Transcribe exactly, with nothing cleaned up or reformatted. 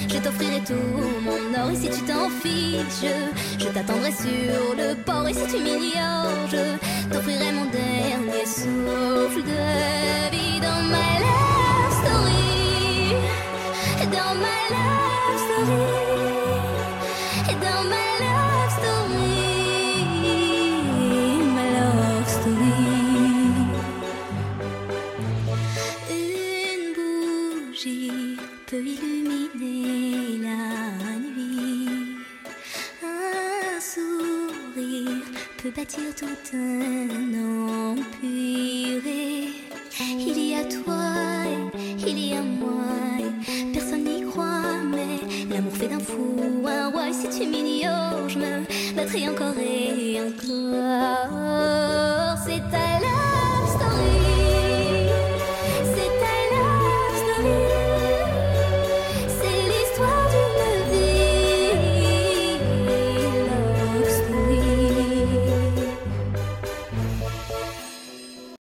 Je t'offrirai tout mon or et si tu t'en fiches, je, je t'attendrai sur le port et si tu m'ignores, je t'offrirai mon dernier souffle de vie dans my love story, dans my love story, dans my love story, my love story. Une bougie peut illuminer la nuit, un sourire peut bâtir tout un empire. Il y a toi, il y a moi, personne n'y croit, mais l'amour fait d'un fou un roi. Et si tu m'ignores, je me battrai encore et encore.